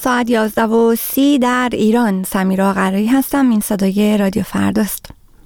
ساعت 11:30 در ایران. سمیرا قرایی هستم. این صدای رادیو فرداست.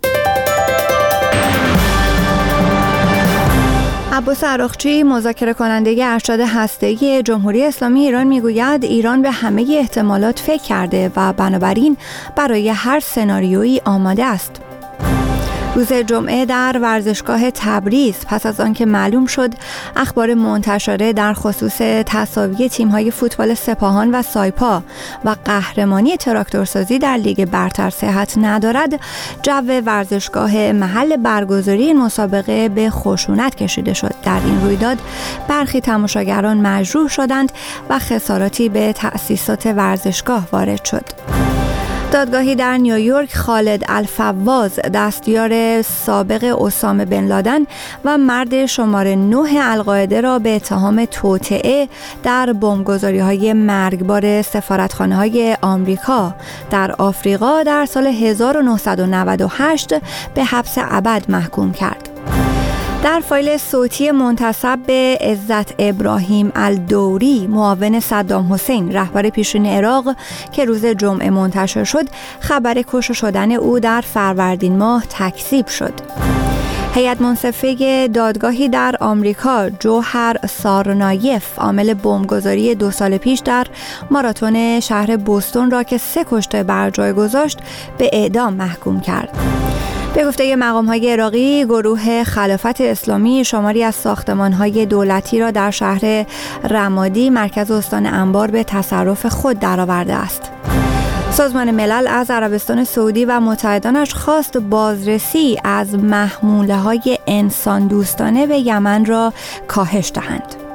عباس عراقچی، مذاکره کننده ارشد هسته‌ای جمهوری اسلامی ایران، میگوید ایران به همه احتمالات فکر کرده و بنابراین برای هر سناریویی آماده است. روز جمعه در ورزشگاه تبریز پس از آنکه معلوم شد اخبار منتشره در خصوص تساوی تیم‌های فوتبال سپاهان و سایپا و قهرمانی تراکتورسازی در لیگ برتر صحت ندارد، جو ورزشگاه محل برگزاری مسابقه به خشونت کشیده شد. در این رویداد برخی تماشاگران مجروح شدند و خساراتی به تأسیسات ورزشگاه وارد شد. دادگاهی در نیویورک خالد الفواز، دستیار سابق اسامه بن لادن و مرد شماره 9 القاعده را به اتهام توطئه در بمبگذاری‌های مرگبار سفارتخانه‌های آمریکا در آفریقا در سال 1998 به حبس ابد محکوم کرد. در فایل صوتی منتسب به عزت ابراهیم الدوری، معاون صدام حسین رهبر پیشین عراق که روز جمعه منتشر شد، خبر کشته شدن او در فروردین ماه تکذیب شد. هیئت منصفه دادگاهی در آمریکا جوهر سارنایف، عامل بمبگذاری 2 سال پیش در ماراتون شهر بوستون را که 3 کشته بر جای گذاشت، به اعدام محکوم کرد. به گفته مقام‌های عراقی، گروه خلافت اسلامی شماری از ساختمان‌های دولتی را در شهر رمادی مرکز استان انبار به تصرف خود درآورده است. سازمان ملل از عربستان سعودی و متحدانش خواست بازرسی از محموله‌های انسان دوستانه به یمن را کاهش دهند.